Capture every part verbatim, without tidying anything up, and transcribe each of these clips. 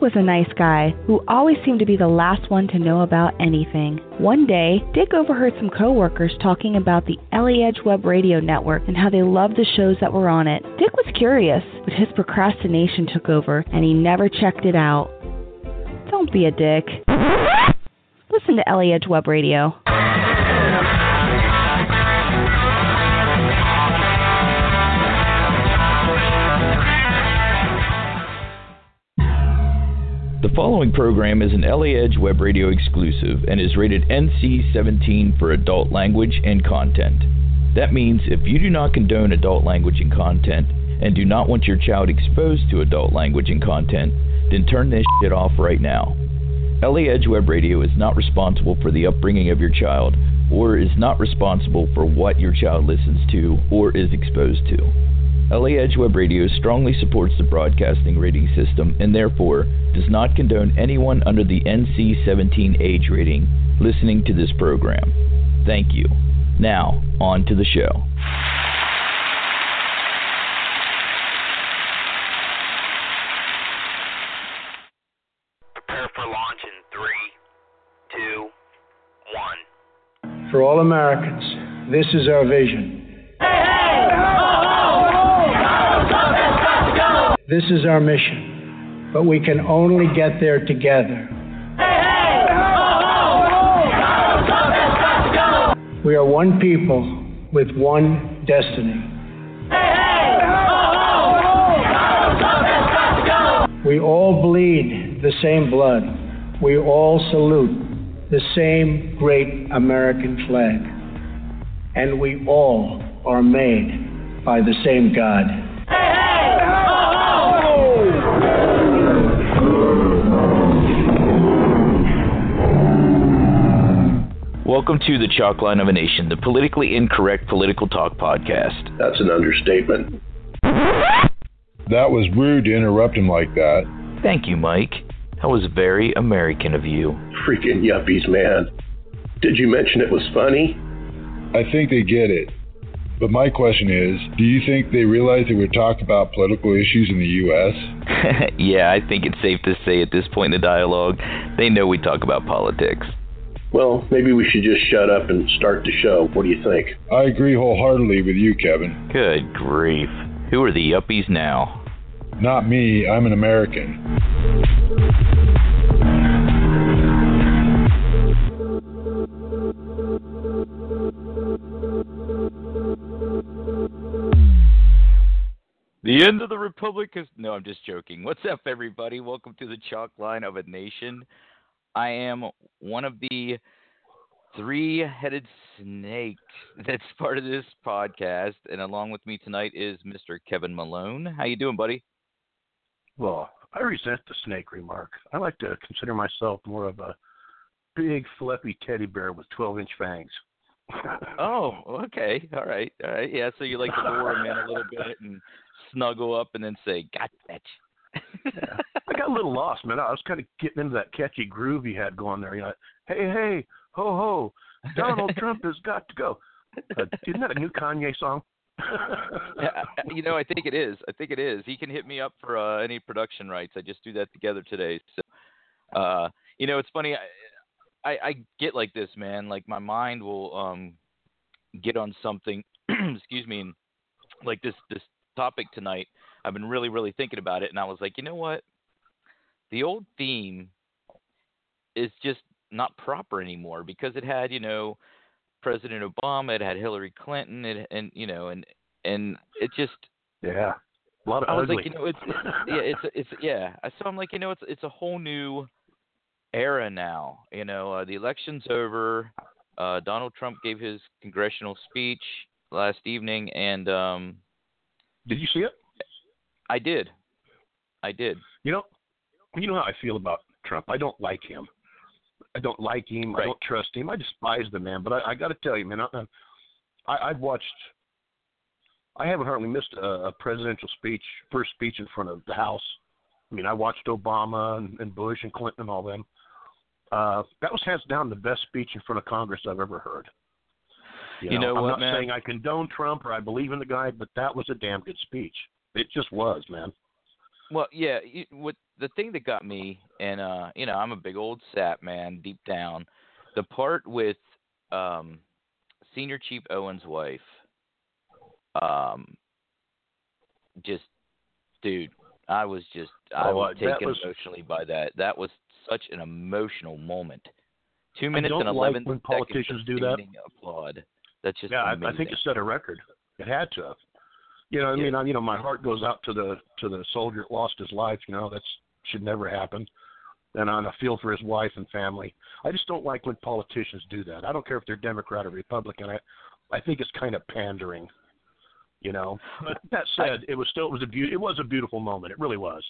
Dick was a nice guy who always seemed to be the last one to know about anything. One day, Dick overheard some coworkers talking about the Ellie Edge Web Radio Network and how they loved the shows that were on it. Dick was curious, but his procrastination took over and he never checked it out. Don't be a dick. Listen to Ellie Edge Web Radio. The following program is an Ellie Edge Web Radio exclusive and is rated N C seventeen for adult language and content. That means if you do not condone adult language and content and do not want your child exposed to adult language and content, then turn this shit off right now. Ellie Edge Web Radio is not responsible for the upbringing of your child or is not responsible for what your child listens to or is exposed to. Ellie Edge Web Radio strongly supports the broadcasting rating system and therefore does not condone anyone under the N C seventeen age rating listening to this program. Thank you. Now, on to the show. Prepare for launch in three, two, one. For all Americans, this is our vision. This is our mission, but we can only get there together. We are one people with one destiny. We all bleed the same blood. We all salute the same great American flag. And we all are made by the same God. Welcome to the Chalk Line of a Nation, the politically incorrect political talk podcast. That's an understatement. That was rude to interrupt him like that. Thank you, Mike. That was very American of you. Freaking yuppies, man. Did you mention it was funny? I think they get it. But my question is, do you think they realize that we're talking about political issues in the U S? Yeah, I think it's safe to say at this point in the dialogue, they know we talk about politics. Well, maybe we should just shut up and start the show. What do you think? I agree wholeheartedly with you, Kevin. Good grief. Who are the yuppies now? Not me. I'm an American. The end of the Republic is... No, I'm just joking. What's up, everybody? Welcome to the Chalk Line of a Nation. I am one of the three-headed snakes that's part of this podcast, and along with me tonight is Mister Kevin Malone. How you doing, buddy? Well, I resent the snake remark. I like to consider myself more of a big, fluffy teddy bear with twelve-inch fangs. Oh, okay. All right. All right. Yeah, so you like to lure him in a little bit and snuggle up and then say, "Got that." Yeah. I got a little lost, man. I was kind of getting into that catchy groove you had going there. You know, hey, hey, ho, ho, Donald Trump has got to go. Uh, isn't that a new Kanye song? Yeah, you know, I think it is. I think it is. He can hit me up for uh, any production rights. I just do that together today. So, uh, you know, it's funny. I, I, I get like this, man. Like my mind will um, get on something. excuse me. And like this, this topic tonight. I've been really, really thinking about it, and I was like, you know what? The old theme is just not proper anymore because it had, you know, President Obama, it had Hillary Clinton, it, and you know, and and it just yeah, a lot of I was ugly. like, you know, it's, it's yeah, it's it's yeah. So I'm like, you know, it's it's a whole new era now. You know, uh, the election's over. Uh, Donald Trump gave his congressional speech last evening, and um, did you see it? I did. I did. You know, you know how I feel about Trump. I don't like him. I don't like him. Right. I don't trust him. I despise the man. But I, I got to tell you, man, I, I, I've watched. I haven't hardly missed a, a presidential speech, first speech in front of the House. I mean, I watched Obama and, and Bush and Clinton and all them. Uh, that was hands down the best speech in front of Congress I've ever heard. You, you know, know I'm what, not man? saying I condone Trump or I believe in the guy, but that was a damn good speech. It just was, man. Well, yeah. You, what the thing that got me, and uh, you know, I'm a big old sap man, deep down. The part with um, Senior Chief Owen's wife, um, just, dude, I was just, I Oh, was uh, that taken was- emotionally by that. That was such an emotional moment. Two minutes don't and like eleven when seconds politicians of do that. standing applaud. That's just Yeah, I, amazing. I think it set a record. It had to have. You know, I Yeah. mean, I, you know, my heart goes out to the to the soldier that lost his life. You know, that should never happen. And I feel for his wife and family. I just don't like when politicians do that. I don't care if they're Democrat or Republican. I, I think it's kind of pandering. You know, but that said, it was still it was a be- it was a beautiful moment. It really was.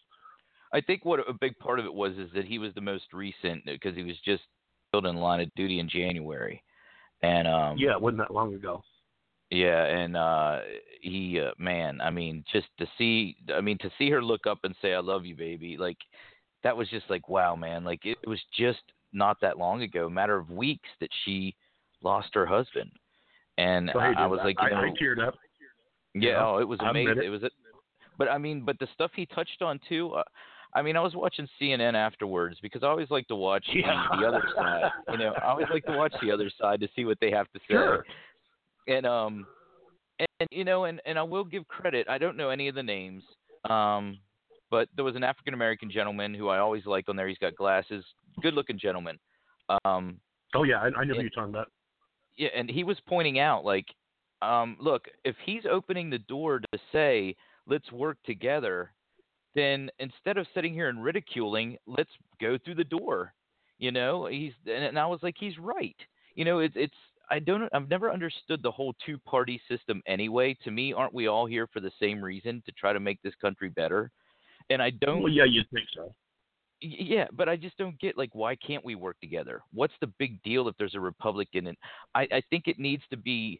I think what a big part of it was is that he was the most recent because he was just killed in line of duty in January, and um, Yeah, it wasn't that long ago. yeah, and uh, he, uh, man, I mean, just to see, I mean, to see her look up and say, "I love you, baby," like that was just like, wow, man, like it, it was just not that long ago, a matter of weeks that she lost her husband, and So, hey, I, I dude, was like, I, you know, I teared up. yeah, you know, oh, it was I admit amazing. it. It was, a, but I mean, but the stuff he touched on too. Uh, I mean, I was watching C N N afterwards because I always like to watch Yeah. the, the other side. You know, I always like to watch the other side to see what they have to say. Sure. And um, and, and you know, and, and I will give credit. I don't know any of the names. Um, but there was an African American gentleman who I always liked on there. He's got glasses, good looking gentleman. Um, Oh yeah, I, I know who and- you're talking about. yeah, and he was pointing out like, um, look, if he's opening the door to say let's work together, then instead of sitting here and ridiculing, let's go through the door. You know, he's and, and I was like, he's right. You know, it's it's I don't I've never understood the whole two party system anyway. To me, aren't we all here for the same reason, to try to make this country better? And I don't. Well, yeah, you'd think so. Y- Yeah, but I just don't get like why can't we work together? What's the big deal if there's a Republican? And I, I think it needs to be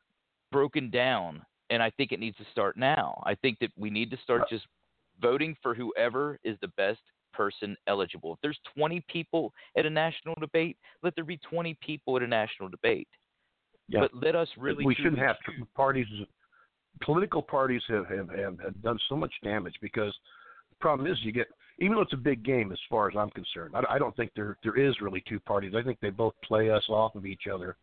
broken down, and I think it needs to start now. I think that we need to start just voting for whoever is the best person eligible. If there's twenty people at a national debate, let there be twenty people at a national debate. Yeah. But let us really. we shouldn't truly have choose- parties. Political parties have, have, have, have done so much damage because the problem is you get, even though it's a big game as far as I'm concerned, I, I don't think there there is really two parties. I think they both play us off of each other,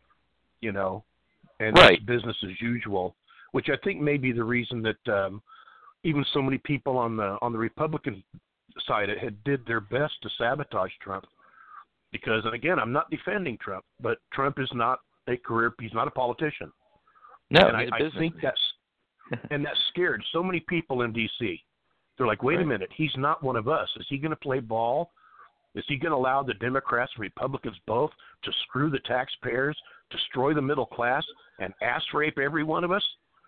you know, and Right. it's business as usual, which I think may be the reason that um, even so many people on the on the Republican side had did their best to sabotage Trump. Because, and again, I'm not defending Trump, but Trump is not a career, he's not a politician. No, and I, he's a I think businessman. that's and that scared so many people in D C. They're like, wait Right. a minute, he's not one of us. Is he going to play ball? Is he going to allow the Democrats and Republicans both to screw the taxpayers, destroy the middle class, and ass rape every one of us?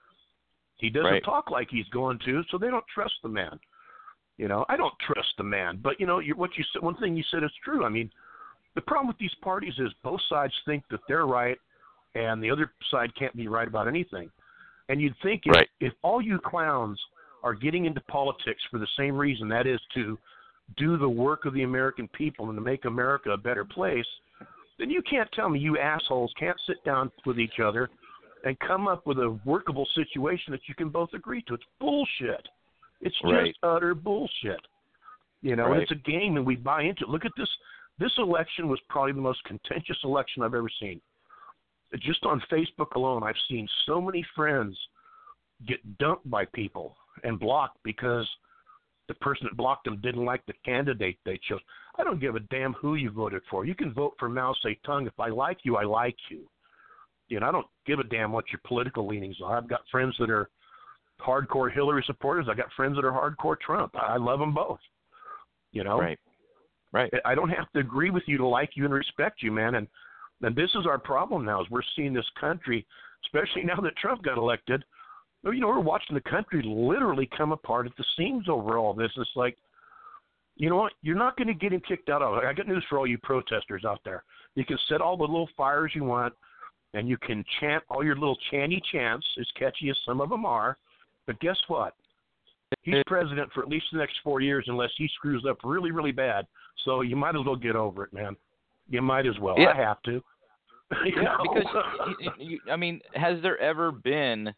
He doesn't Right. talk like he's going to, so they don't trust the man. You know, I don't trust the man. But you know, you, what you said, one thing you said is true. I mean, the problem with these parties is both sides think that they're right, and the other side can't be right about anything. And you'd think if, Right. if all you clowns are getting into politics for the same reason, that is to do the work of the American people and to make America a better place, then you can't tell me you assholes can't sit down with each other and come up with a workable situation that you can both agree to. It's bullshit. It's just Right. utter bullshit. You know, Right. and it's a game, and we buy into it. Look at this. This election was probably the most contentious election I've ever seen. Just on Facebook alone, I've seen so many friends get dumped by people and blocked because the person that blocked them didn't like the candidate they chose. I don't give a damn who you voted for. You can vote for Mao Zedong. If I like you, I like you. You know, I don't give a damn what your political leanings are. I've got friends that are hardcore Hillary supporters. I've got friends that are hardcore Trump. I love them both. You know? Right. Right. I don't have to agree with you to like you and respect you, man. And and this is our problem now is we're seeing this country, especially now that Trump got elected, you know, we're watching the country literally come apart at the seams over all this. It's like, you know what? You're not going to get him kicked out of it. I got news for all you protesters out there. You can set all the little fires you want, and you can chant all your little chanty chants, as catchy as some of them are. But guess what? He's president for at least the next four years unless he screws up really, really bad. So you might as well get over it, man. You might as well. Yeah. I have to. You Yeah, know? because you, you, I mean, has there ever been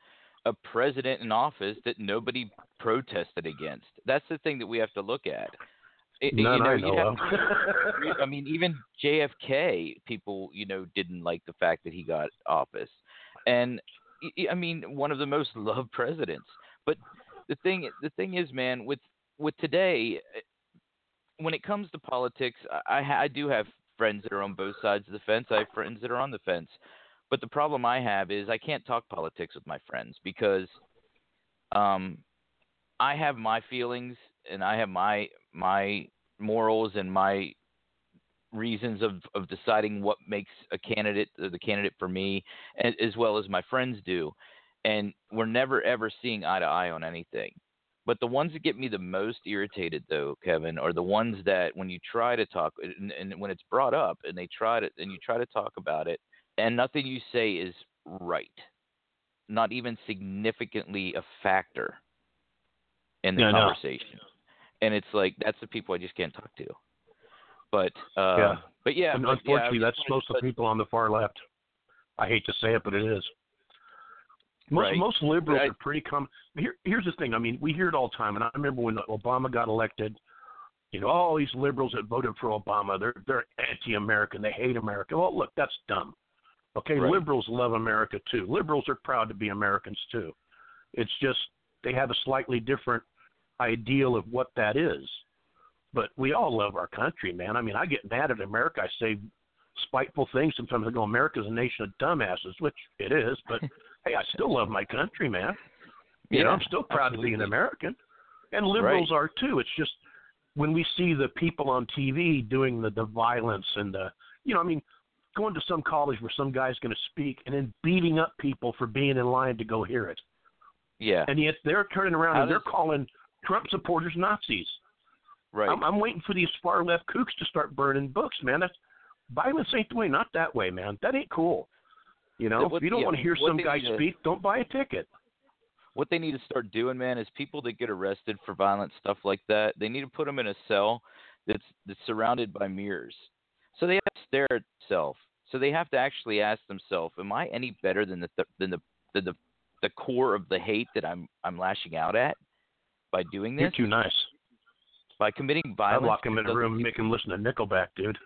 a president in office that nobody protested against. That's the thing that we have to look at. It, None you know, I know of. I mean, even J F K, people, you know, didn't like the fact that he got office. And, I mean, one of the most loved presidents. But the thing the thing is, man, with, with today, when it comes to politics, I, I do have friends that are on both sides of the fence. I have friends that are on the fence. But the problem I have is I can't talk politics with my friends because um, I have my feelings and I have my my morals and my reasons of, of deciding what makes a candidate the candidate for me, as, as well as my friends do. And we're never, ever seeing eye to eye on anything. But the ones that get me the most irritated, though, Kevin, are the ones that when you try to talk and, and when it's brought up and they try to and you try to talk about it and nothing you say is right, not even significantly a factor in the yeah, conversation. No. And it's like that's the people I just can't talk to. But uh, yeah, but yeah, and but, unfortunately, yeah, that's most of the people on the far left. I hate to say it, but it is. Most right. most liberals I, are pretty common. Here, here's the thing. I mean, we hear it all the time, and I remember when Obama got elected. You know, all these liberals that voted for Obama, they're they're anti-American. They hate America. Well, look, that's dumb. Okay, right. Liberals love America too. Liberals are proud to be Americans too. It's just they have a slightly different ideal of what that is. But we all love our country, man. I mean, I get mad at America. I say spiteful things. Sometimes I go, America's a nation of dumbasses, which it is. But, hey, I still love my country, man. You yeah, know, I'm still proud absolutely. to be an American. And liberals right. are too. It's just when we see the people on T V doing the, the violence and the, you know, I mean, going to some college where some guy's going to speak and then beating up people for being in line to go hear it. Yeah. And yet they're turning around How and does... they're calling Trump supporters Nazis. Right. I'm, I'm waiting for these far left kooks to start burning books, man. That's violence ain't the way. Not that way, man. That ain't cool. You know, what, if you don't yeah, want to hear some guy to, speak, don't buy a ticket. What they need to start doing, man, is people that get arrested for violent stuff like that, they need to put them in a cell that's that's surrounded by mirrors. So they have to stare at themselves. So they have to actually ask themselves, am I any better than the than the than the the core of the hate that I'm I'm lashing out at by doing this? You're too nice. By committing violence. I'd lock him in a room and make him listen to Nickelback, dude.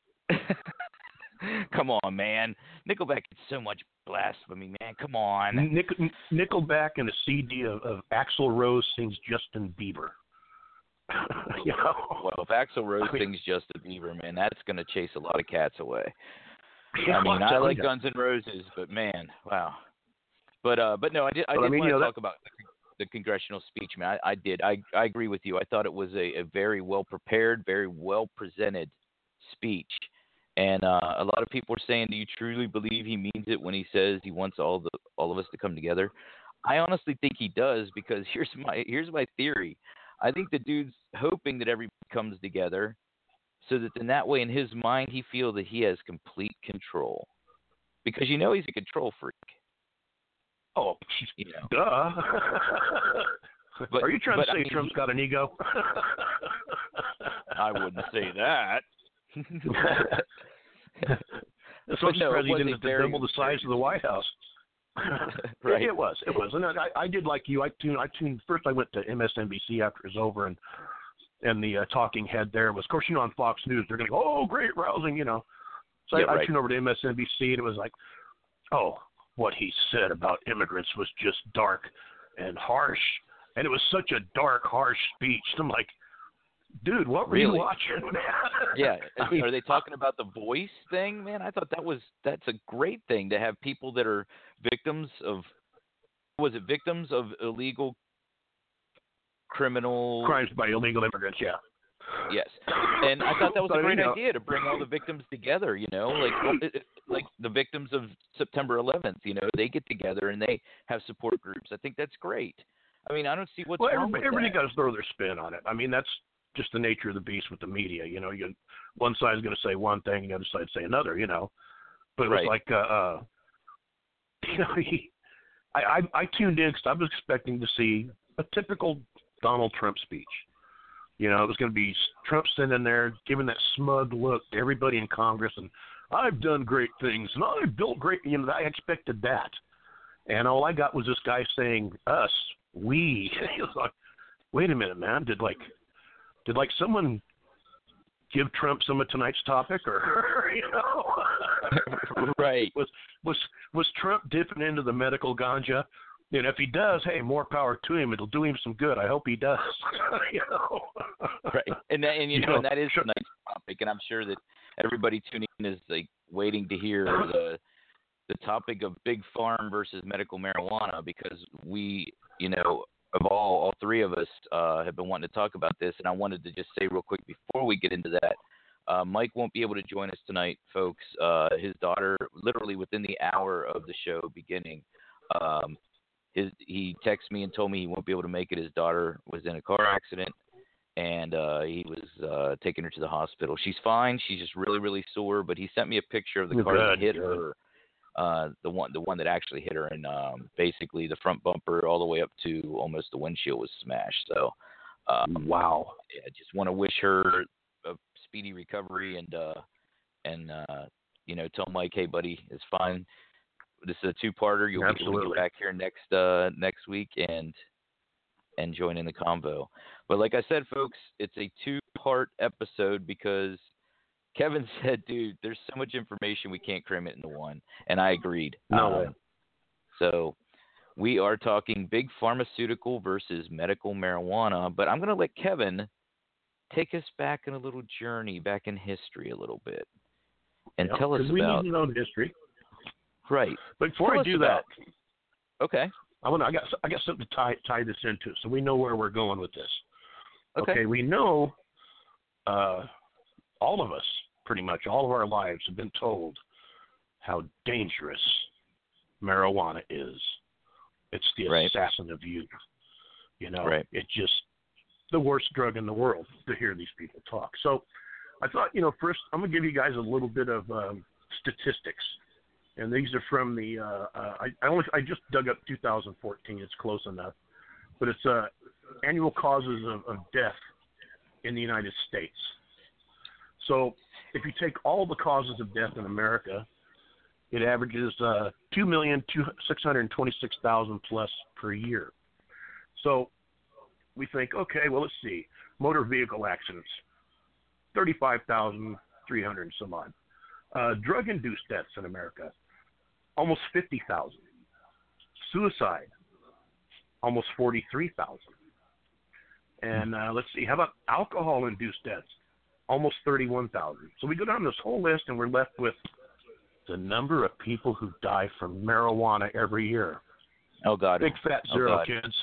Come on, man. Nickelback is so much blasphemy, man. Come on. Nick, Nickelback and a C D of, of Axl Rose sings Justin Bieber. You know? Well, if Axl Rose I mean, sings Justin Bieber, man, that's going to chase a lot of cats away. Yeah, I mean, I like you. Guns N' Roses, but man, wow. But uh, but no, I did. I but, did I mean, want you know, to that... talk about the, the congressional speech, man. I, I did. I I agree with you. I thought it was a, a very well prepared, very well presented speech. And uh, a lot of people are saying, do you truly believe he means it when he says he wants all the all of us to come together? I honestly think he does, because here's my here's my theory. I think the dude's hoping that everybody comes together, so that in that way, in his mind, he feels that he has complete control. Because you know he's a control freak. Oh, you know. Duh. But, are you trying but, to say I mean, Trump's got an ego? I wouldn't say that. This was no, president is very, double the size of the White House. Right. It, it was. It was. And I, I did like you. I tuned. I tuned. First, I went to M S N B C after it was over, and and the uh, talking head there was, of course, you know, on Fox News, they're going to go, oh, great, rousing, you know. So yeah, I, right. I tuned over to M S N B C, and it was like, oh, what he said about immigrants was just dark and harsh. And it was such a dark, harsh speech. I'm like, dude, what were really? you watching, man? Yeah. I mean, are they talking about the voice thing, man? I thought that was that's a great thing to have people that are victims of, was it victims of illegal criminal crimes by illegal immigrants, yeah. Yes. And I thought that was But a great I mean, idea to bring all the victims together, you know, like like the victims of September eleventh, you know, they get together and they have support groups. I think that's great. I mean, I don't see what's well, wrong everybody, with everybody that. got to throw their spin on it. I mean, that's just the nature of the beast with the media. You know, you one side's going to say one thing, and the other side say another. You know, but it was Right. like, uh, uh, you know, he, I, I I tuned in because I was expecting to see a typical Donald Trump speech. You know, it was going to be Trump sitting there giving that smug look to everybody in Congress, and I've done great things, and I've built great. You know, I expected that. And all I got was this guy saying us, we. He was like, wait a minute, man. Did like, did like someone give Trump some of tonight's topic, or you know, right? Was was was Trump dipping into the medical ganja? And if he does, hey, more power to him. It'll do him some good. I hope he does. you know, right? And that, and you, you know, know and that is sure. a nice topic, and I'm sure that everybody tuning in is like waiting to hear the the topic of big farm versus medical marijuana, because we, you know, of all all three of us uh, have been wanting to talk about this, and I wanted to just say real quick before we get into that. Uh, Mike won't be able to join us tonight, folks. Uh, his daughter, literally within the hour of the show beginning, um, his, he texted me and told me he won't be able to make it. His daughter was in a car accident, and uh, he was uh, taking her to the hospital. She's fine. She's just really, really sore. But he sent me a picture of the You're car good. that hit her, uh, the one, the one that actually hit her, and um, basically the front bumper all the way up to almost the windshield was smashed. So, um, wow. I just want to wish her a speedy recovery, and uh, and uh, you know, tell Mike, hey, buddy, it's fine. This is a two-parter. You'll be able to get back here next uh, next week and and join in the convo. But like I said, folks, it's a two-part episode because Kevin said, dude, there's so much information we can't cram it into one, and I agreed. No um, way. So we are talking big pharmaceutical versus medical marijuana, but I'm going to let Kevin take us back in a little journey back in history a little bit and Yep, tell us we about need to know the history. Right. But before Tell I us do about, that, okay. I want I got I got something to tie tie this into, so we know where we're going with this. Okay. Okay, we know uh, all of us, pretty much all of our lives, have been told how dangerous marijuana is. It's the right. assassin of youth. You know, right. it's just the worst drug in the world to hear these people talk. So I thought, you know, first I'm going to give you guys a little bit of um, statistics. And these are from the, uh, uh, I, I only, I just dug up two thousand fourteen. It's close enough. But it's uh, annual causes of, of death in the United States. So if you take all the causes of death in America, it averages uh, two million six hundred twenty-six thousand plus per year. So we think, okay, well, let's see. Motor vehicle accidents, thirty-five thousand three hundred and some odd. Uh, drug-induced deaths in America, almost fifty thousand. Suicide, almost forty-three thousand. And uh, let's see, how about alcohol-induced deaths? Almost thirty-one thousand. So we go down this whole list, and we're left with the number of people who die from marijuana every year. Oh, God. Big fat oh, zero, God. kids.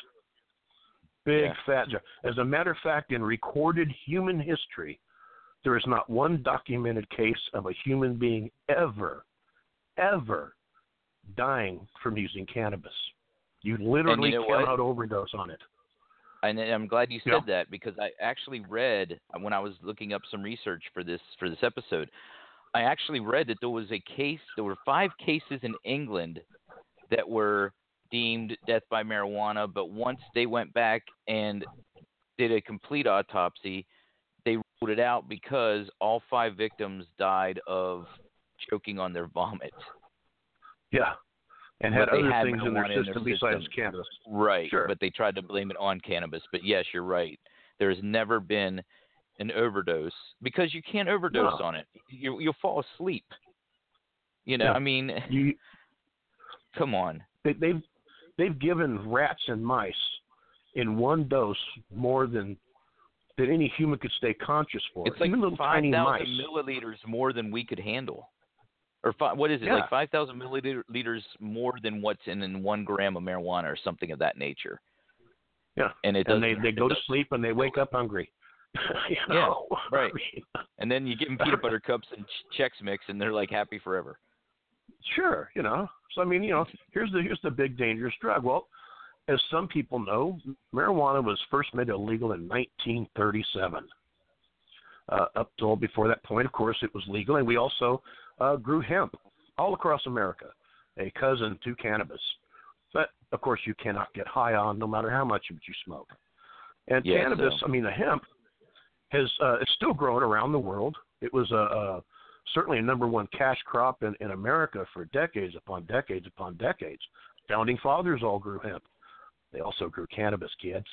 Big yeah. fat zero. As a matter of fact, in recorded human history, there is not one documented case of a human being ever, ever dying from using cannabis. You literally you know cannot what? overdose on it. And I'm glad you said yeah. that, because I actually read, when I was looking up some research for this for this episode, I actually read that there was a case, there were five cases in England that were deemed death by marijuana, but once they went back and did a complete autopsy, they ruled it out because all five victims died of choking on their vomit. Yeah. And had But they other had things in their marijuana system in their besides system. cannabis. Right. Sure. But they tried to blame it on cannabis. But yes, you're right. There's never been an overdose, because you can't overdose No. on it. You, you'll fall asleep. You know, Yeah. I mean, You, come on. they, they've they've given rats and mice in one dose more than than any human could stay conscious for. It's like Even little five tiny mice. thousand milliliters more than we could handle. Or five, what is it, Yeah. like five thousand milliliters more than what's in, in one gram of marijuana or something of that nature. Yeah, And it and doesn't- they, they go it to doesn't- sleep and they wake up hungry. you know? Yeah, right. I mean, And then you give them peanut butter cups and Ch- Chex Mix, and they're like happy forever. sure, you know. So I mean, you know, here's the here's the big dangerous drug. Well, as some people know, marijuana was first made illegal in nineteen thirty-seven. Uh, up till before that point, of course, it was legal, and we also uh, grew hemp all across America, a cousin to cannabis. But of course, you cannot get high on, no matter how much of it you smoke. And Yeah, cannabis, so- I mean, the hemp has uh, it's still growing around the world. It was a, a certainly a number one cash crop in, in America for decades upon decades upon decades. Founding fathers all grew hemp. They also grew cannabis, kids.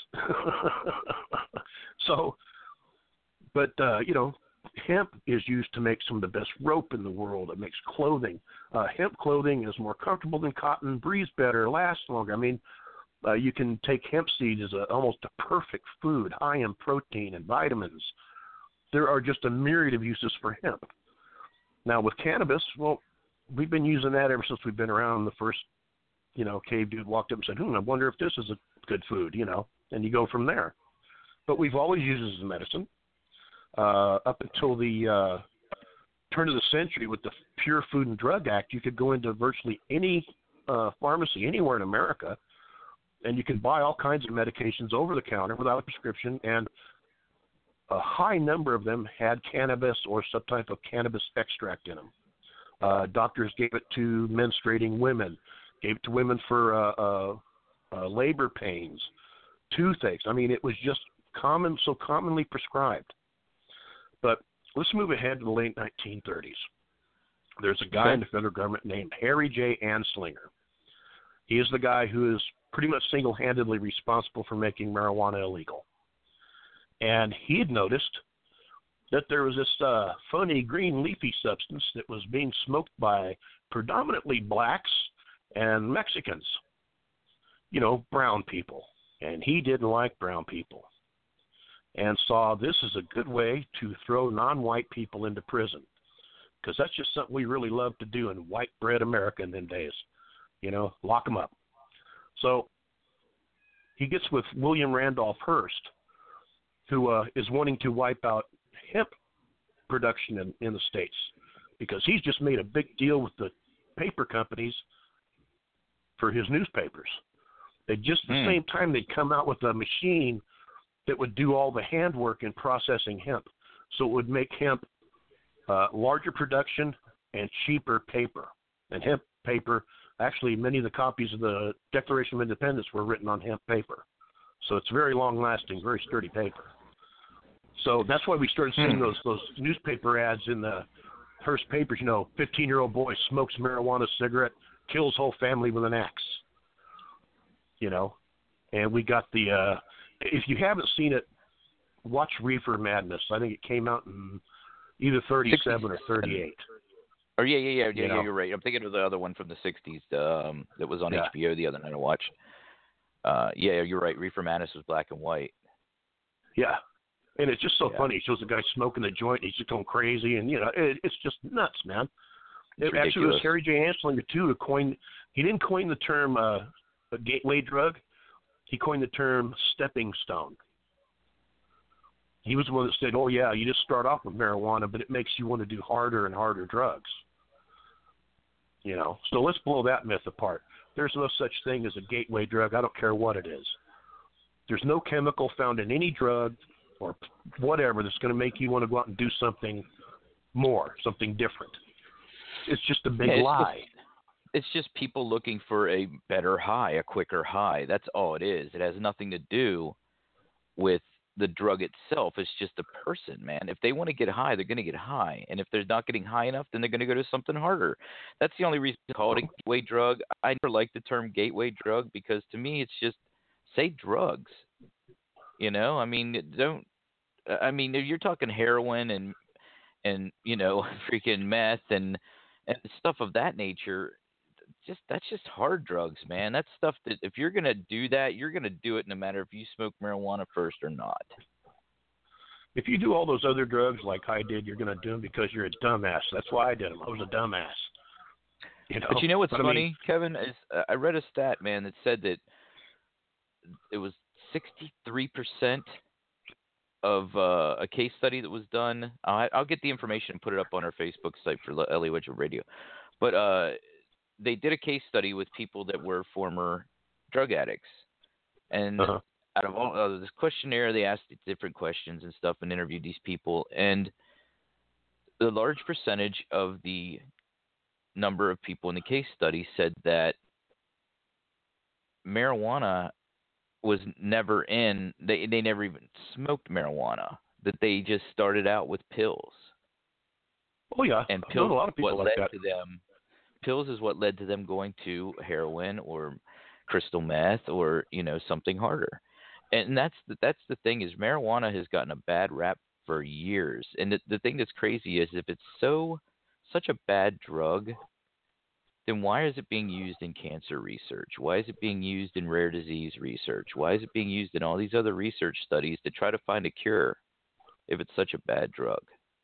so, but, uh, you know, hemp is used to make some of the best rope in the world. It makes clothing. Uh, hemp clothing is more comfortable than cotton, breathes better, lasts longer. I mean, uh, you can take hemp seeds as a, almost a perfect food, high in protein and vitamins. There are just a myriad of uses for hemp. Now, with cannabis, well, we've been using that ever since we've been around. The first, you know, cave dude walked up and said, hmm, I wonder if this is a good food, you know, and you go from there. But we've always used it as a medicine. Uh, up until the uh, turn of the century with the Pure Food and Drug Act, you could go into virtually any uh, pharmacy anywhere in America, and you can buy all kinds of medications over the counter without a prescription, and a high number of them had cannabis or some type of cannabis extract in them. Uh, doctors gave it to menstruating women, gave it to women for uh, uh, uh, labor pains, toothaches. I mean, it was just common, so commonly prescribed. But let's move ahead to the late nineteen thirties. There's a guy okay. in the federal government named Harry J. Anslinger. He is the guy who is pretty much single-handedly responsible for making marijuana illegal. And he had noticed that there was this uh, funny green leafy substance that was being smoked by predominantly blacks and Mexicans, you know, brown people. And he didn't like brown people and saw this as a good way to throw non-white people into prison, because that's just something we really love to do in white bread America in them days, you know, lock them up. So he gets with William Randolph Hearst, who uh, is wanting to wipe out hemp production in, in the States, because he's just made a big deal with the paper companies for his newspapers. They just at the mm. same time they'd come out with a machine that would do all the handwork in processing hemp. So it would make hemp uh, larger production and cheaper paper. And hemp paper, actually many of the copies of the Declaration of Independence were written on hemp paper. So it's very long-lasting, very sturdy paper. So that's why we started seeing those those newspaper ads in the Hearst papers, you know, fifteen-year-old boy smokes marijuana cigarette, kills whole family with an axe. You know, and we got the, uh, if you haven't seen it, watch Reefer Madness. I think it came out in either thirty-seven or thirty-eight. Or yeah, yeah, yeah, yeah, you yeah, know? you're right. I'm thinking of the other one from the sixties um, that was on yeah. H B O the other night I watched. Uh, yeah, you're right. Reefer Madness was black and white. Yeah. And it's just so yeah. funny. It shows the guy smoking the joint. And he's just going crazy. And, you know, it, it's just nuts, man. It's it actually was Harry J. Anslinger, too, who coined – he didn't coin the term uh, a gateway drug. He coined the term stepping stone. He was the one that said, oh, yeah, you just start off with marijuana, but it makes you want to do harder and harder drugs. You know, so let's blow that myth apart. There's no such thing as a gateway drug. I don't care what it is. There's no chemical found in any drug or whatever that's going to make you want to go out and do something more, something different. It's just a big yeah, it's lie. Just, it's just people looking for a better high, a quicker high. That's all it is. It has nothing to do with the drug itself. It's just a person, man. If they want to get high, they're going to get high. And if they're not getting high enough, then they're going to go to something harder. That's the only reason to call it a gateway drug. I never like the term gateway drug because to me it's just say drugs. You know, I mean, don't. I mean, if you're talking heroin and and you know, freaking meth and and stuff of that nature, just that's just hard drugs, man. That's stuff that if you're gonna do that, you're gonna do it no matter if you smoke marijuana first or not. If you do all those other drugs like I did, you're gonna do them because you're a dumbass. That's why I did them. I was a dumbass. You know. But you know what's but funny, I mean, Kevin? Is uh, I read a stat, man, that said that it was sixty-three percent of uh, a case study that was done. I'll, I'll get the information and put it up on our Facebook site for L A Wedgwood Radio. But uh, they did a case study with people that were former drug addicts. And uh-huh. out of all uh, this questionnaire, they asked different questions and stuff and interviewed these people. And the large percentage of the number of people in the case study said that marijuana was never in, they they never even smoked marijuana, that they just started out with pills. Oh, yeah. And pills a lot of people what like led that. to them pills is what led to them going to heroin or crystal meth or, you know, something harder. And that's the, that's the thing is marijuana has gotten a bad rap for years. And the, the thing that's crazy is if it's so such a bad drug, then why is it being used in cancer research? Why is it being used in rare disease research? Why is it being used in all these other research studies to try to find a cure if it's such a bad drug?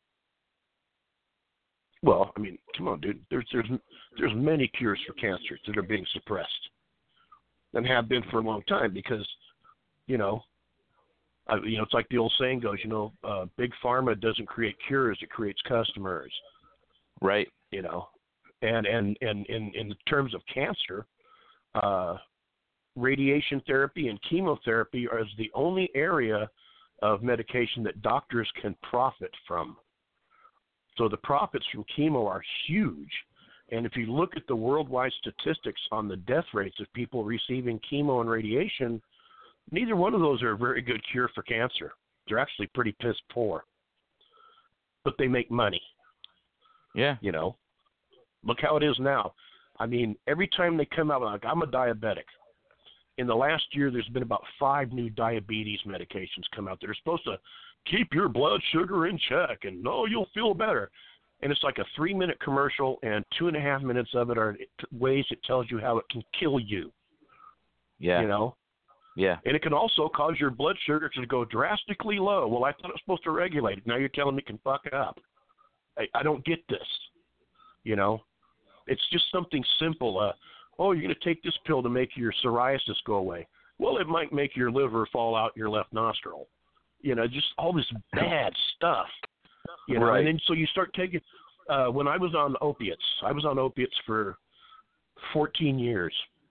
Well, I mean, come on, dude. There's there's there's many cures for cancers that are being suppressed and have been for a long time because, you know, I, you know, it's like the old saying goes, you know, uh, big pharma doesn't create cures; it creates customers. Right. You know, and and and in in terms of cancer, uh, radiation therapy and chemotherapy are the only area of medication that doctors can profit from. So the profits from chemo are huge. And if you look at the worldwide statistics on the death rates of people receiving chemo and radiation, neither one of those are a very good cure for cancer. They're actually pretty piss poor. But they make money. Yeah. You know, look how it is now. I mean, every time they come out, like, I'm a diabetic. In the last year, there's been about five new diabetes medications come out that are supposed to keep your blood sugar in check and, no, you'll feel better. And it's like a three-minute commercial, and two and a half minutes of it are ways it tells you how it can kill you. Yeah. You know? Yeah. And it can also cause your blood sugar to go drastically low. Well, I thought it was supposed to regulate it. Now you're telling me it can fuck it up. I, I don't get this. You know? It's just something simple. Uh, oh, you're going to take this pill to make your psoriasis go away. Well, it might make your liver fall out your left nostril. You know, just all this bad stuff. You know, right. And then so you start taking. Uh, when I was on opiates, I was on opiates for fourteen years,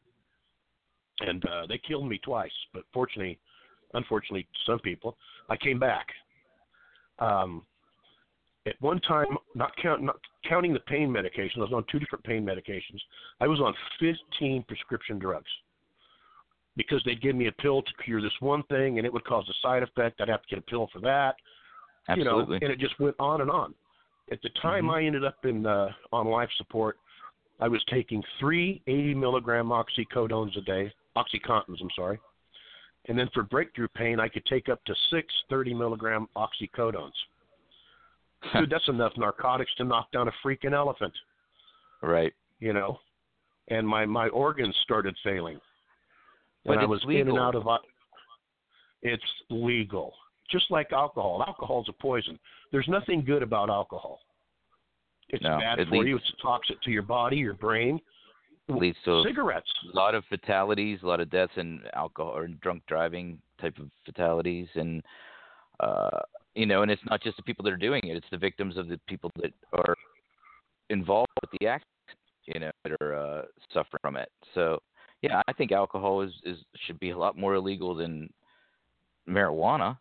and uh, they killed me twice. But fortunately, unfortunately, some people, I came back. Um, at one time, not count, not counting the pain medication, I was on two different pain medications. I was on fifteen prescription drugs. Because they'd give me a pill to cure this one thing, and it would cause a side effect. I'd have to get a pill for that. Absolutely. You know, and it just went on and on. At the time mm-hmm. I ended up in uh, on life support, I was taking three eighty milligram oxycodones a day, OxyContins, I'm sorry. And then for breakthrough pain, I could take up to six thirty milligram oxycodones. Dude, that's enough narcotics to knock down a freaking elephant. Right. You know, and my, my organs started failing. But and I was legal. in and out of it's legal. Just like alcohol. Alcohol is a poison. There's nothing good about alcohol. It's no, bad it for leads, you. It's toxic to your body, your brain. It leads to cigarettes. A lot of fatalities, a lot of deaths in alcohol or drunk driving type of fatalities. And, uh, you know, and it's not just the people that are doing it. It's the victims of the people that are involved with the accident, you know, that are uh, suffering from it. So, yeah, I think alcohol is, is should be a lot more illegal than marijuana.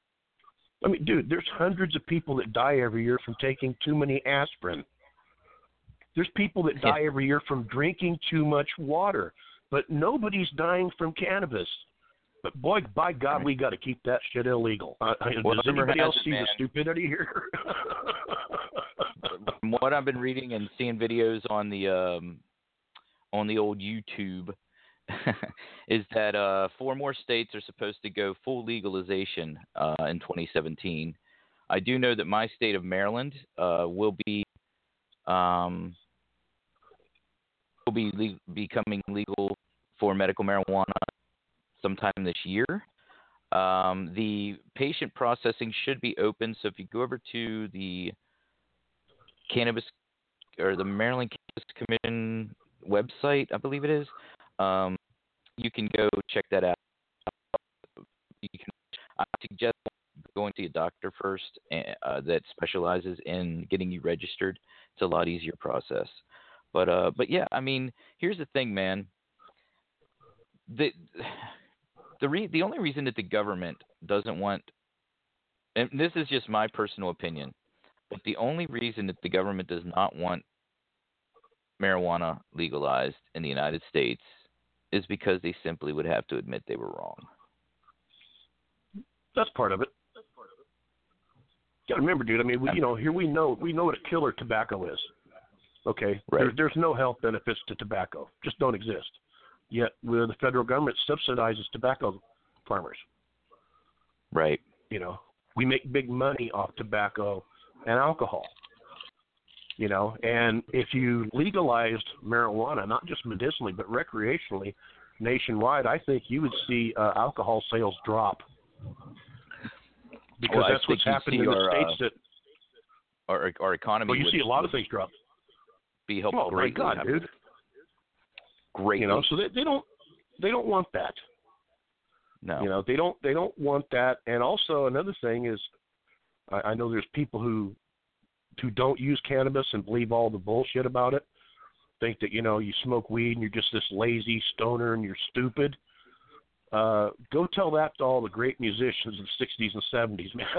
I mean, dude, there's hundreds of people that die every year from taking too many aspirin. There's people that die every year from drinking too much water, but nobody's dying from cannabis. But boy, by God, we got to keep that shit illegal. Uh, well, does anybody else it, see man. the stupidity here? From what I've been reading and seeing videos on the um, on the old YouTube, is that uh, four more states are supposed to go full legalization uh, in twenty seventeen. I do know that my state of Maryland uh, will be um, will be le- becoming legal for medical marijuana sometime this year. Um, the patient processing should be open, so if you go over to the cannabis or the Maryland Cannabis Commission website, I believe it is. Um, you can go check that out. You can, I suggest going to a doctor first uh, that specializes in getting you registered. It's a lot easier process. But uh, but yeah, I mean, here's the thing, man. The the re- the only reason that the government doesn't want, and this is just my personal opinion, but the only reason that the government does not want marijuana legalized in the United States is because they simply would have to admit they were wrong. That's part of it. That's part of it. You gotta remember, dude. I mean, we, you know, here we know we know what a killer tobacco is. Okay, Right. there, there's no health benefits to tobacco, just don't exist. Yet, where the federal government subsidizes tobacco farmers. Right. You know, we make big money off tobacco and alcohol. You know, and if you legalized marijuana, not just medicinally but recreationally, nationwide, I think you would see uh, alcohol sales drop. Because well, that's what's happening in the our, states uh, that our our economy. well, you would, see a lot of would things drop. Be helped Oh my greatly. God, dude! Greatly. You know, so they, they don't they don't want that. No. You know, they don't they don't want that. And also another thing is, I, I know there's people who who don't use cannabis and believe all the bullshit about it. Think that, you know, you smoke weed and you're just this lazy stoner and you're stupid. Uh, go tell that to all the great musicians of the sixties and seventies, man.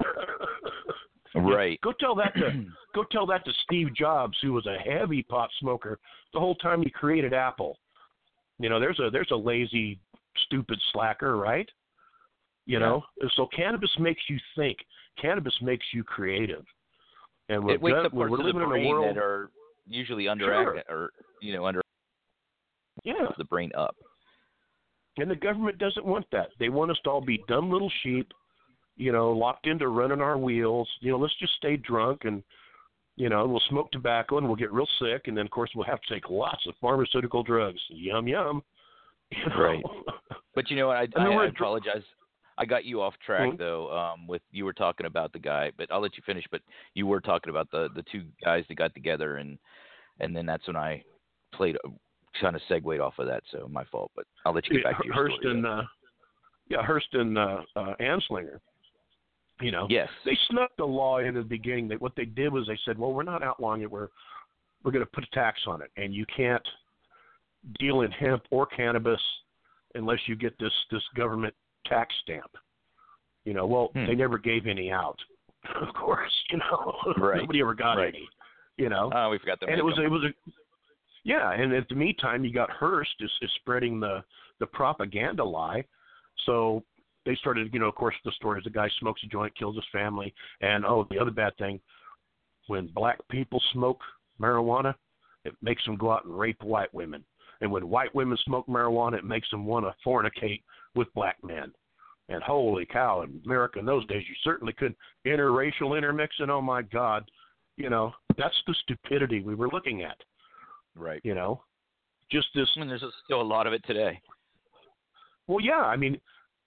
Right. Go tell that to go tell that to Steve Jobs, who was a heavy pot smoker the whole time he created Apple. You know, there's a there's a lazy, stupid slacker, right? You Yeah. know, so cannabis makes you think. Cannabis makes you creative. And we're It wakes gut- up we're parts of living the in a brain world that are usually under Sure. or you know under yeah. the brain up. And the government doesn't want that. They want us to all be dumb little sheep, you know, locked into running our wheels. You know, let's just stay drunk and, you know, we'll smoke tobacco and we'll get real sick. And then, of course, we'll have to take lots of pharmaceutical drugs. Yum, yum. You know? Right. But you know what? I, I, then I we're- apologize. I got you off track Mhm. though. Um, with you were talking about the guy, but I'll let you finish. But you were talking about the the two guys that got together, and and then that's when I played, kind of segued off of that. So my fault. But I'll let you get back to your Hurst story. and, though. uh, yeah, Hurst and uh, uh, Anslinger. You know, Yes. they snuck the law in at the beginning. They, what they did was they said, well, we're not outlawing it. We're we're going to put a tax on it, and you can't deal in hemp or cannabis unless you get this this government tax stamp. You know, well, Hmm. they never gave any out, of course. You know, Right. nobody ever got Right. any. You know, Oh, we forgot to and make it was them. it was a yeah. And at the meantime, you got Hearst is, is spreading the the propaganda lie. So they started, you know, of course, the story is the guy smokes a joint, kills his family, and oh, the other bad thing, when black people smoke marijuana, it makes them go out and rape white women, and when white women smoke marijuana, it makes them want to fornicate with black men. And holy cow, in America in those days, you certainly could interracial intermixing. Oh my God, you know, that's the stupidity we were looking at. Right. You know, just this. I mean, there's still a lot of it today. Well, yeah, I mean,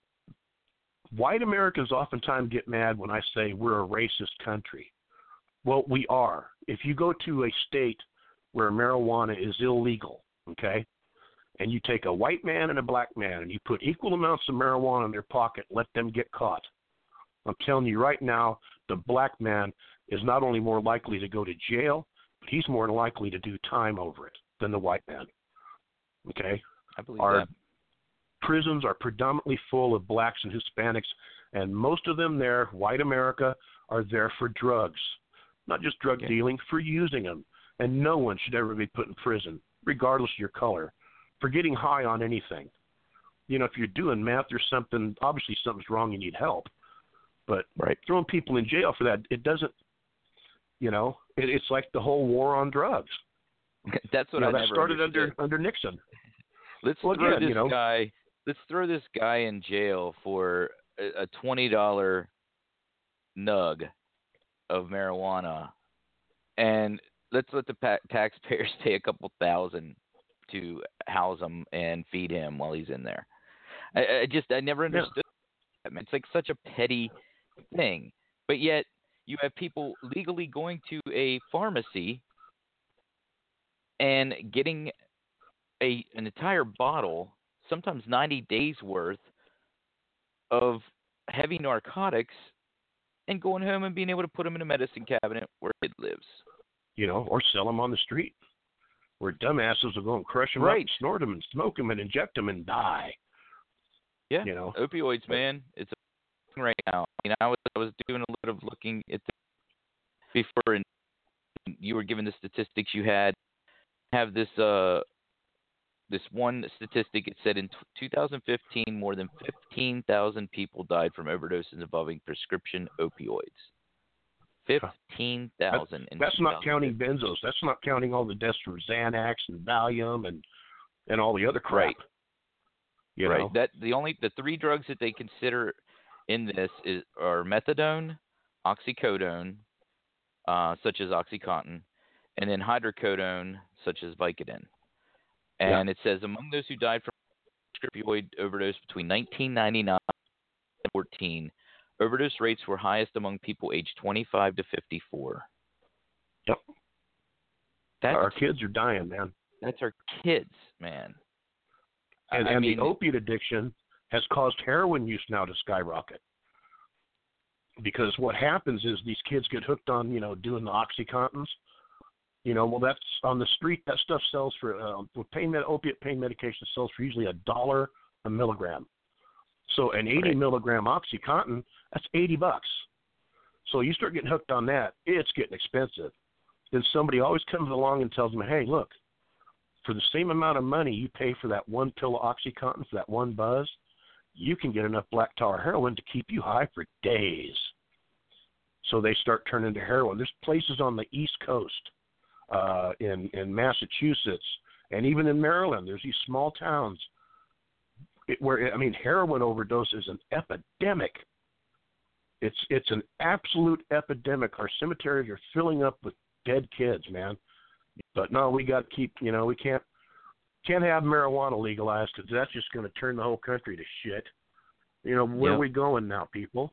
white Americans oftentimes get mad when I say we're a racist country. Well, we are. If you go to a state where marijuana is illegal, okay, and you take a white man and a black man and you put equal amounts of marijuana in their pocket, let them get caught. I'm telling you right now, the black man is not only more likely to go to jail, but he's more likely to do time over it than the white man. Okay? I believe Our that. prisons are predominantly full of blacks and Hispanics, and most of them there, white America, are there for drugs. Not just drug Okay. dealing, for using them. And no one should ever be put in prison, regardless of your color, for getting high on anything. You know, if you're doing meth or something, obviously something's wrong, you need help. But Right. throwing people in jail for that, it doesn't, you know, it, it's like the whole war on drugs. That's what you know, I that never started understood. under under Nixon. Let's Well, throw again, this you know- guy. Let's throw this guy in jail for a, a twenty dollar nug of marijuana, and let's let the pa- taxpayers pay a couple thousand to house him and feed him while he's in there. I, I just I never Yeah. understood. that. It's like such a petty thing, but yet you have people legally going to a pharmacy and getting a an entire bottle, sometimes ninety days worth of heavy narcotics, and going home and being able to put them in a medicine cabinet where it lives. You know, or sell them on the street, where dumbasses will go and crush them up, Right. and snort them, and smoke them, and inject them, and die. Yeah, You know, opioids, man, it's a thing right now. I mean, I was I was doing a little of looking at the, before, and you were giving the statistics you had. Have this uh this one statistic. It said in t- two thousand fifteen, more than fifteen thousand people died from overdoses involving prescription opioids. Fifteen thousand. That, that's not counting benzos. That's not counting all the deaths from Xanax and Valium and and all the other crap. Right. You right. know? That the only the three drugs that they consider in this is are methadone, oxycodone, uh, such as OxyContin, and then hydrocodone, such as Vicodin. And yeah. it says among those who died from opioid overdose between nineteen ninety-nine and fourteen, overdose rates were highest among people aged twenty-five to fifty-four. Yep. That's, our kids are dying, man. That's our kids, man. And, I and mean, the opiate addiction has caused heroin use now to skyrocket. Because what happens is these kids get hooked on, you know, doing the OxyContins. You know, well, that's on the street. That stuff sells for uh, pain med- opiate pain medication sells for usually a dollar a milligram. So an eighty right. milligram OxyContin, that's eighty bucks. So you start getting hooked on that, it's getting expensive. Then somebody always comes along and tells them, hey, look, for the same amount of money you pay for that one pill of OxyContin, for that one buzz, you can get enough black tar heroin to keep you high for days. So they start turning to heroin. There's places on the East Coast, uh, in, in Massachusetts, and even in Maryland, there's these small towns it, where, I mean, heroin overdose is an epidemic. It's it's an absolute epidemic. Our cemeteries are filling up with dead kids, man. But no, we got to keep, you know, we can't can't have marijuana legalized because that's just going to turn the whole country to shit. You know, where yep. are we going now, people?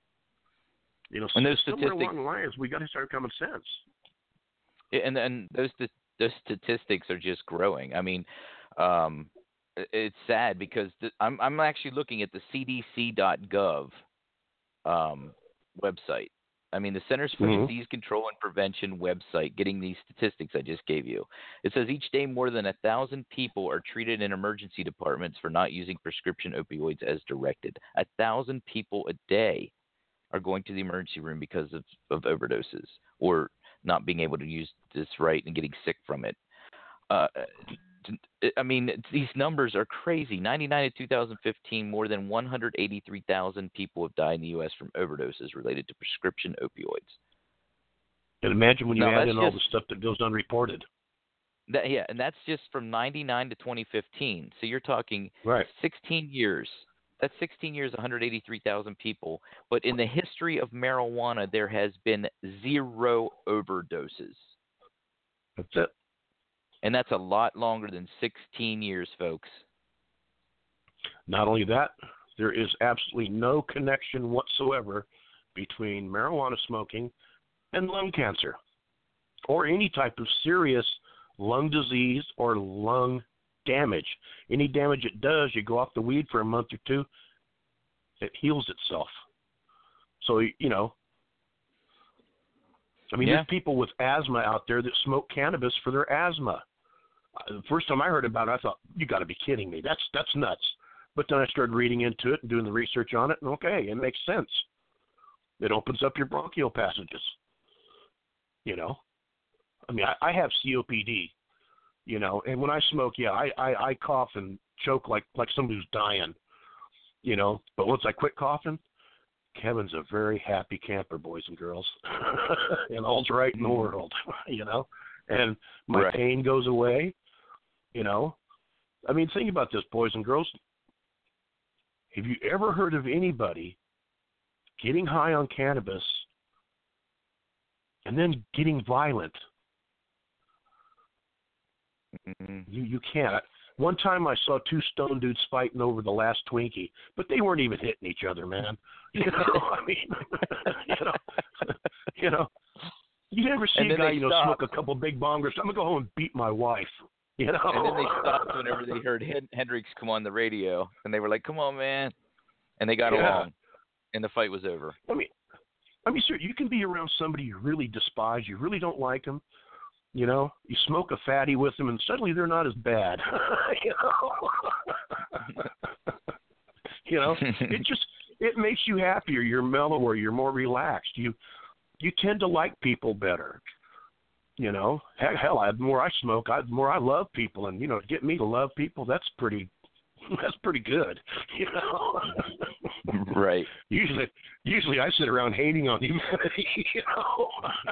You know, and those somewhere statistics, along the lines, we got to start common sense. And and those those statistics are just growing. I mean, um, it's sad because the, I'm I'm actually looking at the C D C dot gov um, website. I mean, the Centers for mm-hmm. Disease Control and Prevention website, getting these statistics I just gave you. It says each day more than a thousand people are treated in emergency departments for not using prescription opioids as directed. A thousand people a day are going to the emergency room because of, of overdoses or not being able to use this right and getting sick from it. Uh, I mean, these numbers are crazy. ninety-nine to two thousand fifteen, more than one hundred eighty-three thousand people have died in the U S from overdoses related to prescription opioids. And imagine when you now, add in just, all the stuff that goes unreported. That, yeah, and that's just from ninety-nine to twenty fifteen. So you're talking right. sixteen years. That's sixteen years, one hundred eighty-three thousand people. But in the history of marijuana, there has been zero overdoses. That's it. And that's a lot longer than sixteen years, folks. Not only that, there is absolutely no connection whatsoever between marijuana smoking and lung cancer or any type of serious lung disease or lung damage. Any damage it does, you go off the weed for a month or two, it heals itself. So, you know, I mean, yeah. there's people with asthma out there that smoke cannabis for their asthma. The first time I heard about it, I thought, you got to be kidding me. That's that's nuts. But then I started reading into it and doing the research on it, and okay, it makes sense. It opens up your bronchial passages. You know, I mean, I, I have C O P D, you know, and when I smoke, yeah, I, I, I cough and choke like, like somebody who's dying, you know. But once I quit coughing, Kevin's a very happy camper, boys and girls, and all's right in the world, you know. And my right. pain goes away. You know, I mean, think about this, boys and girls. Have you ever heard of anybody getting high on cannabis and then getting violent? Mm-hmm. You you can't. One time I saw two stone dudes fighting over the last Twinkie, but they weren't even hitting each other, man. You know, I mean, you know, you know. You never see a guy, you know, stopped. smoke a couple big bongers. I'm gonna go home and beat my wife. You know. And then they stopped whenever they heard Hendrix come on the radio, and they were like, "Come on, man!" And they got yeah. along, and the fight was over. I mean, I mean, sir, you can be around somebody you really despise, you really don't like them. You know, you smoke a fatty with them, and suddenly they're not as bad. you know. you know, it just it makes you happier. You're mellower. You're more relaxed. You you tend to like people better. You know, hell, hell I, the more I smoke, I, the more I love people. And, you know, to get me to love people, that's pretty, That's pretty good, you know. Right. Usually, usually I sit around hating on humanity, you know.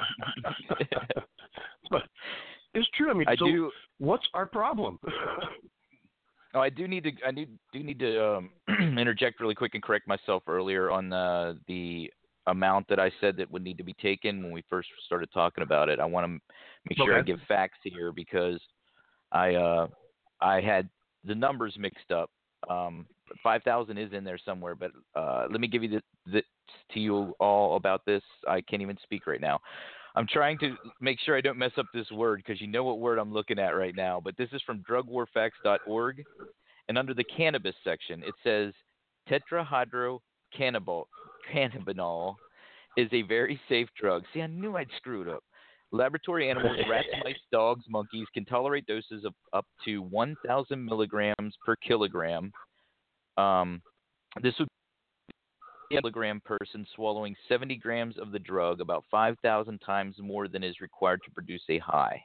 But it's true. I mean, I so do. What's our problem? Oh, I do need to. I need do need to um, interject really quick and correct myself earlier on uh, the amount that I said that would need to be taken when we first started talking about it. I want to make sure Okay. I give facts here because I uh, I had the numbers mixed up. Um, five thousand is in there somewhere, but uh, let me give you the, the to you all about this. I can't even speak right now. I'm trying to make sure I don't mess up this word because you know what word I'm looking at right now. But this is from drug war facts dot org, and under the cannabis section, it says tetrahydrocannabinol cannabinol is a very safe drug. See, I knew I'd screw it up. Laboratory animals, rats, mice, dogs, monkeys can tolerate doses of up to one thousand milligrams per kilogram. Um, this would be a kilogram person swallowing seventy grams of the drug, about five thousand times more than is required to produce a high.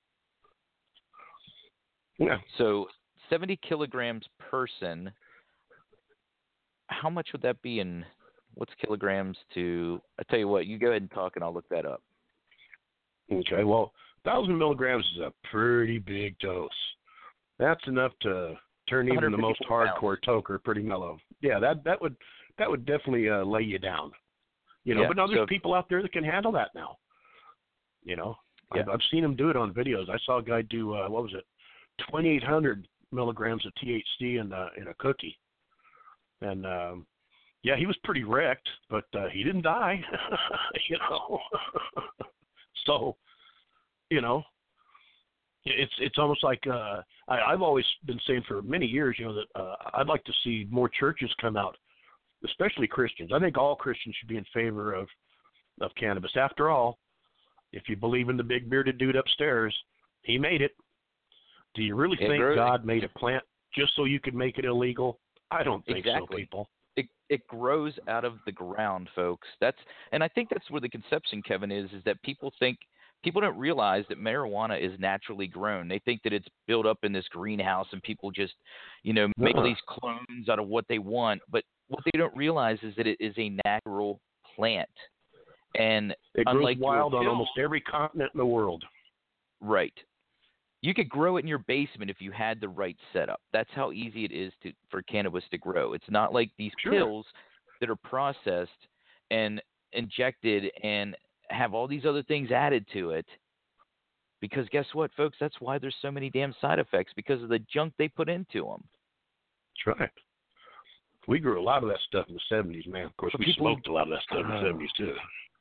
Yeah. So seventy kilograms person, how much would that be in, what's kilograms to, I tell you what, you go ahead and talk and I'll look that up. Okay, well, one thousand milligrams is a pretty big dose. That's enough to turn even the most hardcore toker pretty mellow. Yeah, that that would that would definitely uh, lay you down. You know, Yeah, but now there's so, people out there that can handle that now. You know, yeah. I've, I've seen them do it on videos. I saw a guy do uh, what was it, twenty-eight hundred milligrams of T H C in a, in a cookie, and um, yeah, he was pretty wrecked, but uh, he didn't die. You know. So, you know, it's it's almost like uh, I, I've always been saying for many years, you know, that uh, I'd like to see more churches come out, especially Christians. I think all Christians should be in favor of, of cannabis. After all, if you believe in the big bearded dude upstairs, he made it. Do you really It think grows. God made a plant just so you could make it illegal? I don't think Exactly. so, people. It it grows out of the ground, folks. That's and I think that's where the conception, Kevin, is is that people think people don't realize that marijuana is naturally grown. They think that it's built up in this greenhouse and people just, you know, make all these clones out of what they want. But what they don't realize is that it is a natural plant. And it grows unlike wild your on pill, almost every continent in the world. Right. You could grow it in your basement if you had the right setup. That's how easy it is to for cannabis to grow. It's not like these Sure. pills that are processed and injected and have all these other things added to it. Because guess what, folks? That's why there's so many damn side effects, because of the junk they put into them. That's right. We grew a lot of that stuff in the seventies, man. Of course, But we people- smoked a lot of that stuff in the seventies, too.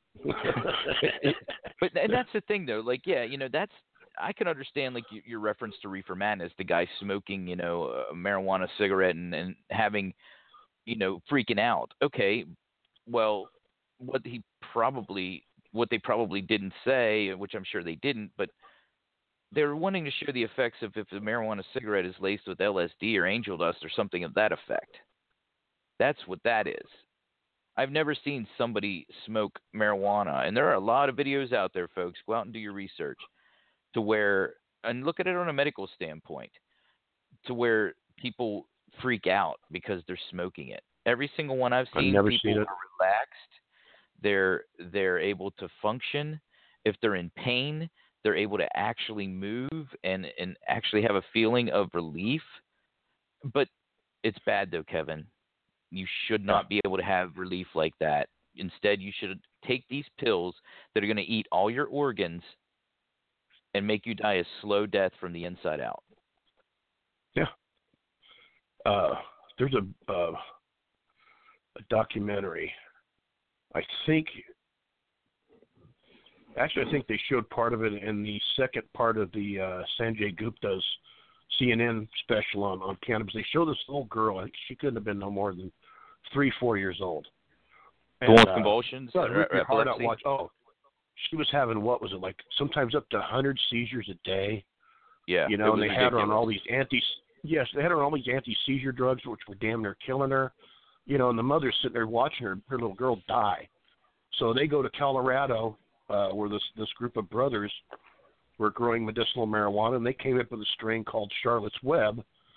But and that's the thing, though. Like, yeah, you know, that's I can understand like your, your reference to Reefer Madness, the guy smoking, you know, a marijuana cigarette and, and having, you know, freaking out. Okay, well, what he probably, what they probably didn't say, which I'm sure they didn't, but they were wanting to show the effects of if a marijuana cigarette is laced with L S D or angel dust or something of that effect. That's what that is. I've never seen somebody smoke marijuana, and there are a lot of videos out there, folks. Go out and do your research. To where, and look at it on a medical standpoint, to where people freak out because they're smoking it. Every single one I've seen, I've never people seen it. are relaxed. They're they're able to function. If they're in pain, they're able to actually move and, and actually have a feeling of relief. But it's bad though, Kevin. You should not be able to have relief like that. Instead, you should take these pills that are going to eat all your organs and make you die a slow death from the inside out. Yeah. Uh, there's a, uh, a documentary. I think, actually, I think they showed part of it in the second part of the uh, Sanjay Gupta's C N N special on, on cannabis. They show this little girl. I think she couldn't have been no more than three, four years old. The one with uh, convulsions? God, or rip your heart out. epilepsy? Watch. Oh, she was having, what was it, like sometimes up to one hundred seizures a day. Yeah. You it know, and was they had her on ridiculous. all these anti, yes, they had her on all these anti-seizure drugs, which were damn near killing her. You know, and the mother's sitting there watching her, her little girl die. So they go to Colorado, uh, where this this group of brothers were growing medicinal marijuana, and they came up with a strain called Charlotte's Web,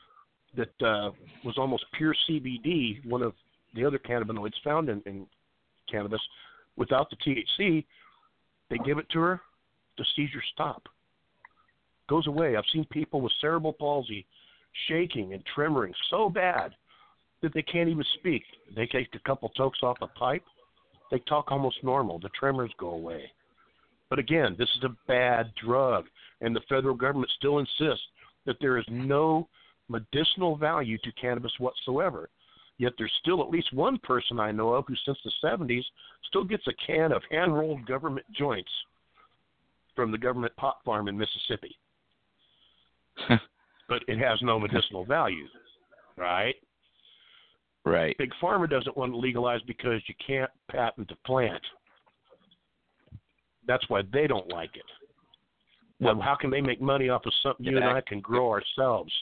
that uh, was almost pure C B D, one of the other cannabinoids found in, in cannabis, without the T H C, they give it to her, the seizures stop. Goes away. I've seen people with cerebral palsy shaking and tremoring so bad that they can't even speak. They take a couple tokes off a pipe, they talk almost normal. The tremors go away. But again, this is a bad drug, and the federal government still insists that there is no medicinal value to cannabis whatsoever. Yet there's still at least one person I know of who since the seventies still gets a can of hand-rolled government joints from the government pot farm in Mississippi. But it has no medicinal value, right? Right. Big Pharma doesn't want to legalize because you can't patent the plant. That's why they don't like it. Well, how can they make money off of something you and I can grow ourselves?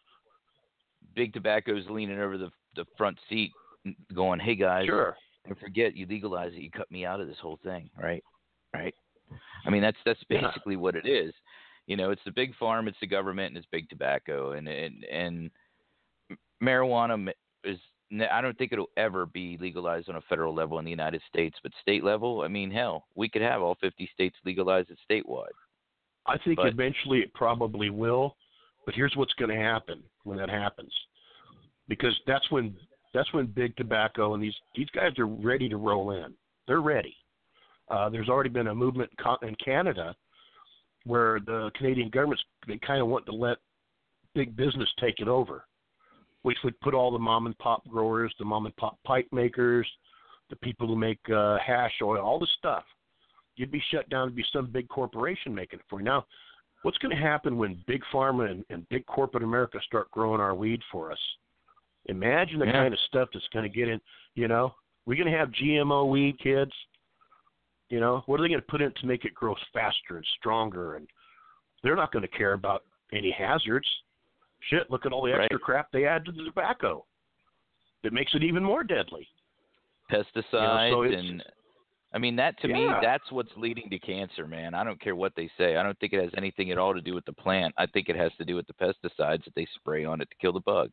Big Tobacco's leaning over the the front seat going, hey, guys, sure. don't forget, you legalize it, you cut me out of this whole thing, right? Right? I mean, that's that's basically yeah. what it is. You know, it's the big farm, it's the government, and it's Big Tobacco. And, and, and marijuana is, I don't think it'll ever be legalized on a federal level in the United States, but state level, I mean, hell, we could have all fifty states legalize it statewide. I think but, eventually it probably will, but here's what's going to happen when that happens. Because that's when that's when Big Tobacco and these, these guys are ready to roll in. They're ready. Uh, there's already been a movement in Canada where the Canadian government's they kind of want to let big business take it over, which would put all the mom and pop growers, the mom and pop pipe makers, the people who make uh, hash oil, all this stuff. You'd be shut down to be some big corporation making it for you. Now, what's going to happen when Big Pharma and, and big corporate America start growing our weed for us? Imagine the yeah. kind of stuff that's going to get in, you know. We're going to have G M O weed, kids. You know, what are they going to put in to make it grow faster and stronger? And they're not going to care about any hazards. Shit, look at all the extra right. crap they add to the tobacco. That makes it even more deadly. Pesticides you know, so and I mean, that to yeah. me, that's what's leading to cancer, man. I don't care what they say. I don't think it has anything at all to do with the plant. I think it has to do with the pesticides that they spray on it to kill the bugs.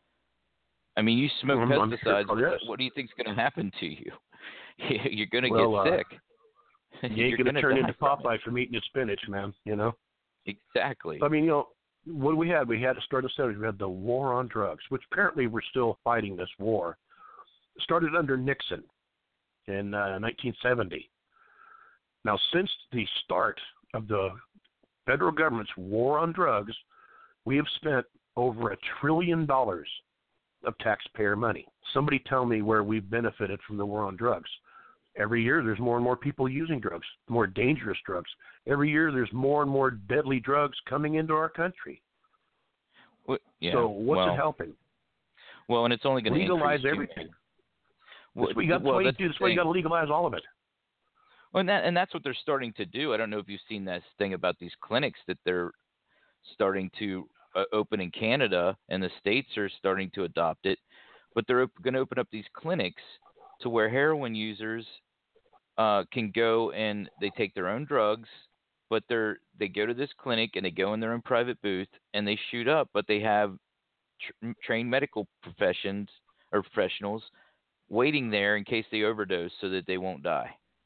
I mean, you smoke I'm, pesticides, I'm sure. what, what do you think is going to happen to you? You're going to well, get uh, sick. You ain't going to turn into from Popeye from eating his spinach, man, you know? Exactly. I mean, you know, what we had, we had to start the seventies. We had the war on drugs, which apparently we're still fighting this war. It started under Nixon in uh, nineteen seventy. Now, since the start of the federal government's war on drugs, we have spent over a trillion dollars of taxpayer money. Somebody tell me where we've benefited from the war on drugs. Every year there's more and more people using drugs, more dangerous drugs. Every year there's more and more deadly drugs coming into our country. Well, yeah, so what's well, it helping? Well, and it's only going to legalize increase everything. Well, that's what you got well, to do. That's why you got to legalize all of it. Well, and, that, and that's what they're starting to do. I don't know if you've seen that thing about these clinics that they're starting to uh, open in Canada, and the states are starting to adopt it. But they're op- going to open up these clinics to where heroin users uh, can go and they take their own drugs, but they're they go to this clinic and they go in their own private booth and they shoot up, but they have tr- trained medical professions or professionals waiting there in case they overdose so that they won't die.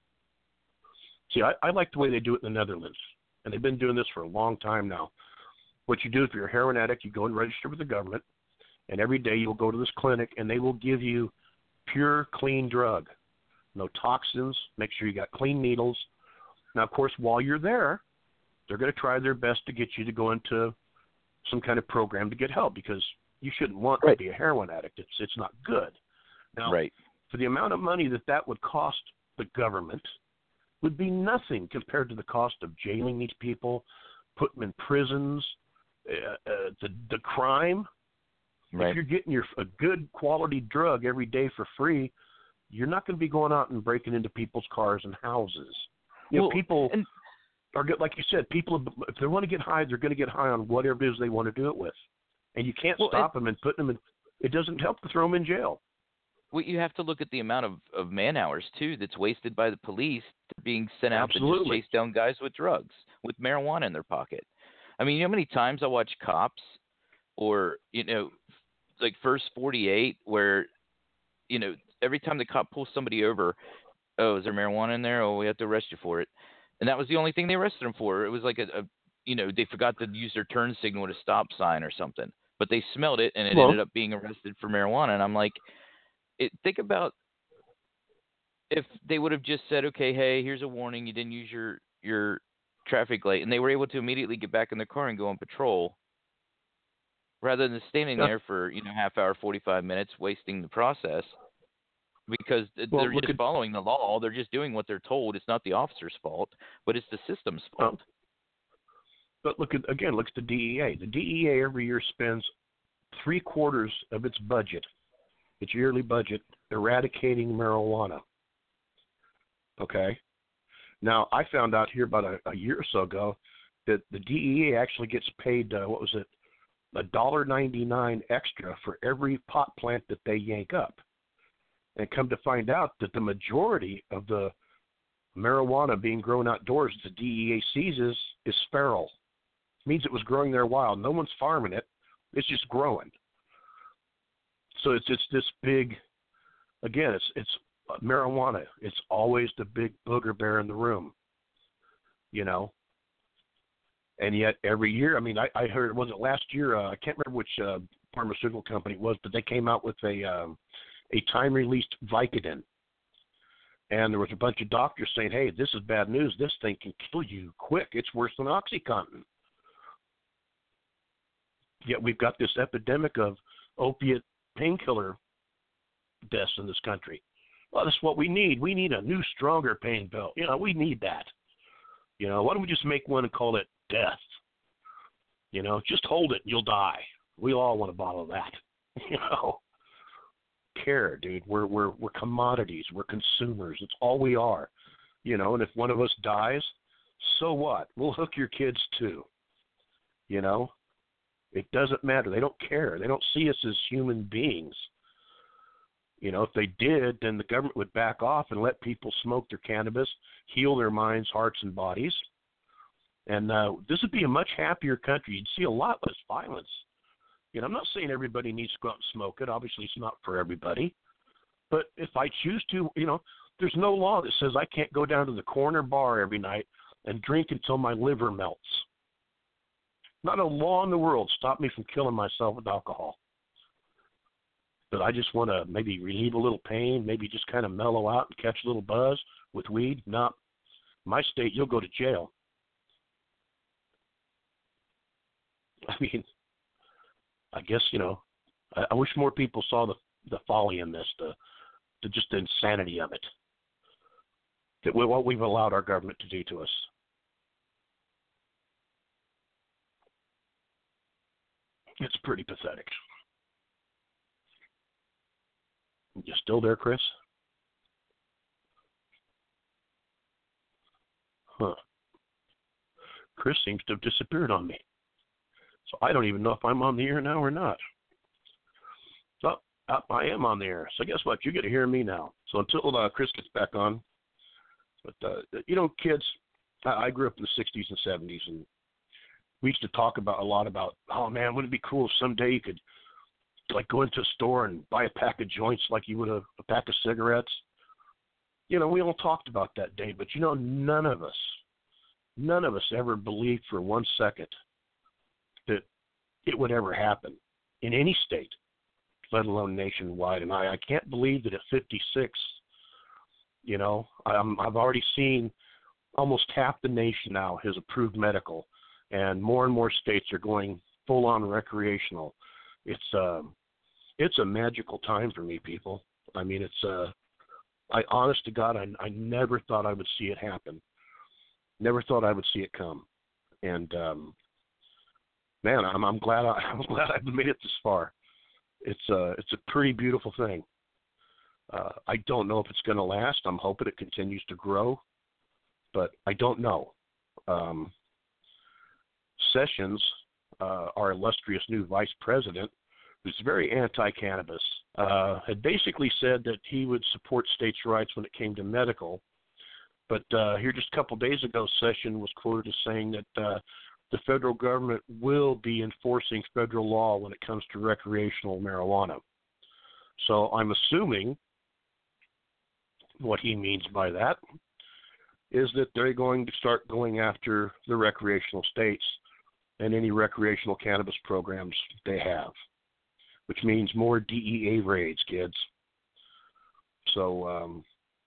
See, I, I like the way they do it in the Netherlands, and they've been doing this for a long time now. What you do if you're a heroin addict, you go and register with the government, and every day you'll go to this clinic, and they will give you pure, clean drug. No toxins. Make sure you got clean needles. Now, of course, while you're there, they're going to try their best to get you to go into some kind of program to get help because you shouldn't want right. to be a heroin addict. It's it's not good. Now, right. for the amount of money that that would cost the government would be nothing compared to the cost of jailing these people, putting them in prisons, uh, uh, the the crime. Right. If you're getting your a good quality drug every day for free, you're not going to be going out and breaking into people's cars and houses. You well, know, people and, are good, like you said. People, if they want to get high, they're going to get high on whatever it is they want to do it with, and you can't well, stop and, them and put them in. It doesn't help to throw them in jail. Well, you have to look at the amount of, of man hours too that's wasted by the police being sent out Absolutely. to just chase down guys with drugs, with marijuana in their pocket. I mean, you know how many times I watch cops or, you know, like first forty-eight where, you know, every time the cop pulls somebody over, oh, is there marijuana in there? Oh, we have to arrest you for it. And that was the only thing they arrested him for. It was like a, a you know, they forgot to use their turn signal at a stop sign or something. But they smelled it, and it Well, ended up being arrested for marijuana. And I'm like, it, think about if they would have just said, okay, hey, here's a warning. You didn't use your, your traffic light. And they were able to immediately get back in their car and go on patrol rather than standing yeah. there for, you know, half hour, forty-five minutes, wasting the process. Because Well, they're look just at- following the law. They're just doing what they're told. It's not the officer's fault, but it's the system's fault. Oh. But look at, again, look at the D E A. The D E A every year spends three quarters of its budget, its yearly budget, eradicating marijuana. Okay? Now, I found out here about a, a year or so ago that the D E A actually gets paid, uh, what was it, one dollar ninety-nine extra for every pot plant that they yank up. And come to find out that the majority of the marijuana being grown outdoors the D E A seizes is feral. It means it was growing there wild. No one's farming it. It's just growing. So it's it's this big, again, it's it's marijuana. It's always the big booger bear in the room, you know. And yet every year, I mean, I, I heard, was it last year? Uh, I can't remember which uh, pharmaceutical company it was, but they came out with a um, a time-released Vicodin. And there was a bunch of doctors saying, hey, this is bad news. This thing can kill you quick. It's worse than OxyContin. Yet we've got this epidemic of opiate painkiller deaths in this country. Well, that's what we need. We need a new, stronger pain pill. You know, we need that. You know, why don't we just make one and call it death? You know, just hold it and you'll die. We all want a bottle of that. You know, care, dude. We're we're we're commodities. We're consumers. It's all we are. You know, and if one of us dies, so what? We'll hook your kids too. You know, it doesn't matter. They don't care. They don't see us as human beings. You know, if they did, then the government would back off and let people smoke their cannabis, heal their minds, hearts, and bodies. And uh, this would be a much happier country. You'd see a lot less violence. You know, I'm not saying everybody needs to go out and smoke it. Obviously, it's not for everybody. But if I choose to, you know, there's no law that says I can't go down to the corner bar every night and drink until my liver melts. Not a law in the world stop me from killing myself with alcohol. But I just want to maybe relieve a little pain, maybe just kind of mellow out and catch a little buzz with weed. No, my state, you'll go to jail. I mean, I guess, you know, I, I wish more people saw the the folly in this, the, the just the insanity of it, that we, what we've allowed our government to do to us. It's pretty pathetic. You still there, Chris? Huh. Chris seems to have disappeared on me. So I don't even know if I'm on the air now or not. So uh, I am on the air. So guess what? You get to hear me now. So until uh, Chris gets back on. But, uh, you know, kids, I, I grew up in the sixties and seventies, and we used to talk about a lot about, oh, man, wouldn't it be cool if someday you could, like, go into a store and buy a pack of joints like you would a, a pack of cigarettes? You know, we all talked about that day, but, you know, none of us, none of us ever believed for one second that it would ever happen in any state, let alone nationwide. And I, I can't believe that at fifty-six, you know, I'm, I've already seen almost half the nation now has approved medical, and more and more states are going full-on recreational. It's uh, it's a magical time for me, people. I mean, it's uh, I honest to God, I, I never thought I would see it happen. Never thought I would see it come, and um, man, I'm I'm glad I, I'm glad I've made it this far. It's a it's a pretty beautiful thing. Uh, I don't know if it's going to last. I'm hoping it continues to grow, but I don't know. Um, Sessions, uh, our illustrious new vice president, who's very anti-cannabis, uh, had basically said that he would support states' rights when it came to medical. But uh, here just a couple days ago, Sessions was quoted as saying that uh, the federal government will be enforcing federal law when it comes to recreational marijuana. So I'm assuming what he means by that is that they're going to start going after the recreational states and any recreational cannabis programs they have, which means more D E A raids, kids. So, um,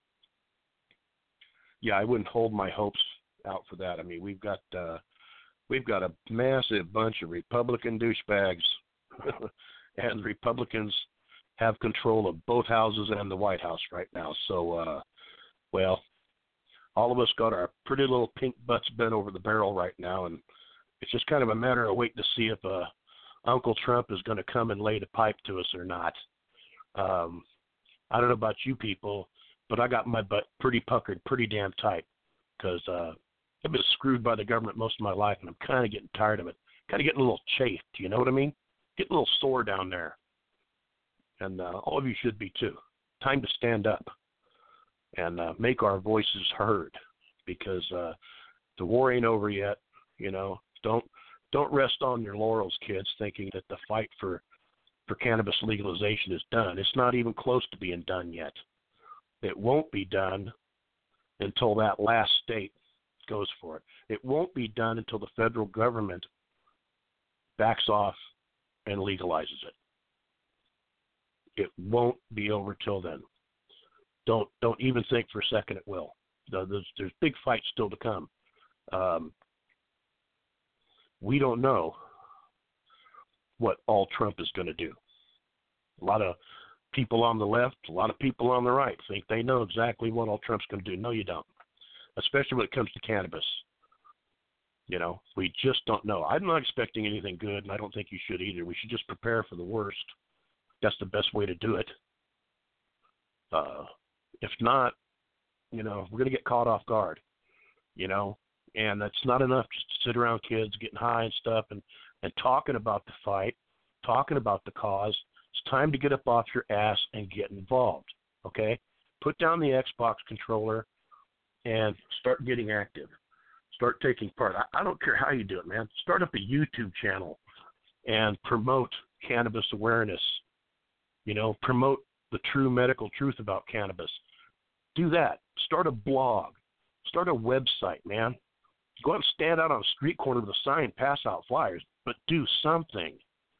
yeah, I wouldn't hold my hopes out for that. I mean, we've got uh, we've got a massive bunch of Republican douchebags, and Republicans have control of both houses and the White House right now. So, uh, well, all of us got our pretty little pink butts bent over the barrel right now, and it's just kind of a matter of waiting to see if uh, Uncle Trump is going to come and lay the pipe to us or not. Um, I don't know about you people, but I got my butt pretty puckered, pretty damn tight, because uh, I've been screwed by the government most of my life, and I'm kind of getting tired of it. Kind of getting a little chafed, you know what I mean? Getting a little sore down there. And uh, all of you should be too. Time to stand up and uh, make our voices heard, because uh, the war ain't over yet. You know, don't don't rest on your laurels, kids, thinking that the fight for for cannabis legalization is done. It's not even close to being done yet. It won't be done until that last state goes for it. It won't be done until the federal government backs off and legalizes it. It won't be over till then. Don't don't even think for a second it will. There's, there's big fights still to come. Um, we don't know what all Trump is going to do. A lot of people on the left, a lot of people on the right think they know exactly what all Trump's going to do. No, you don't. Especially when it comes to cannabis. You know, we just don't know. I'm not expecting anything good, and I don't think you should either. We should just prepare for the worst. That's the best way to do it. Uh, if not, you know, we're going to get caught off guard, you know, and that's not enough just to sit around, kids, getting high and stuff and, and talking about the fight, talking about the cause. It's time to get up off your ass and get involved, okay? Put down the Xbox controller and start getting active. Start taking part. I, I don't care how you do it, man. Start up a YouTube channel and promote cannabis awareness. You know, promote the true medical truth about cannabis. Do that. Start a blog. Start a website, man. Go out and stand out on a street corner with a sign, pass out flyers, but do something.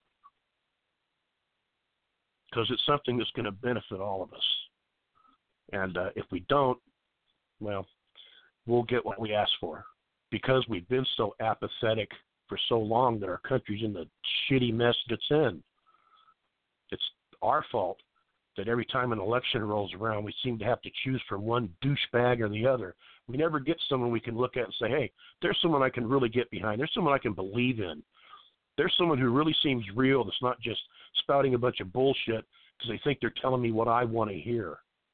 Because it's something that's going to benefit all of us. And uh, if we don't, well, we'll get what we ask for. Because we've been so apathetic for so long that our country's in the shitty mess that's in. It's our fault that every time an election rolls around, we seem to have to choose from one douchebag or the other. We never get someone we can look at and say, hey, there's someone I can really get behind. There's someone I can believe in. There's someone who really seems real that's not just spouting a bunch of bullshit because they think they're telling me what I want to hear.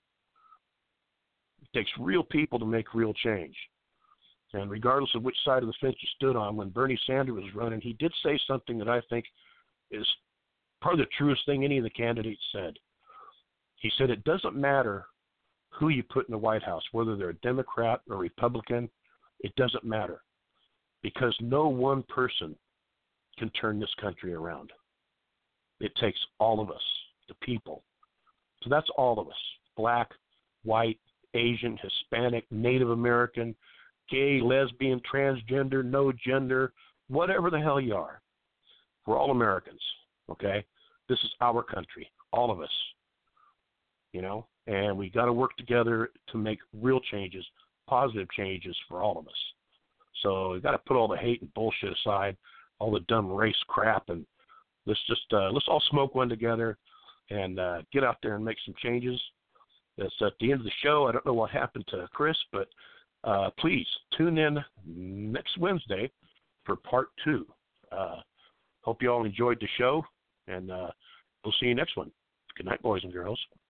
It takes real people to make real change. And regardless of which side of the fence you stood on, when Bernie Sanders was running, he did say something that I think is probably the truest thing any of the candidates said. He said it doesn't matter who you put in the White House, whether they're a Democrat or Republican, it doesn't matter. Because no one person can turn this country around. It takes all of us, the people. So that's all of us, black, white, Asian, Hispanic, Native American, gay, lesbian, transgender, no gender, whatever the hell you are. We're all Americans, okay? This is our country, all of us, you know, and we got to work together to make real changes, positive changes for all of us. So we got to put all the hate and bullshit aside, all the dumb race crap, and let's just uh, let's all smoke one together and uh, get out there and make some changes. That's at the end of the show. I don't know what happened to Chris, but uh, please tune in next Wednesday for part two. Uh, hope you all enjoyed the show, and uh, we'll see you next one. Good night, boys and girls.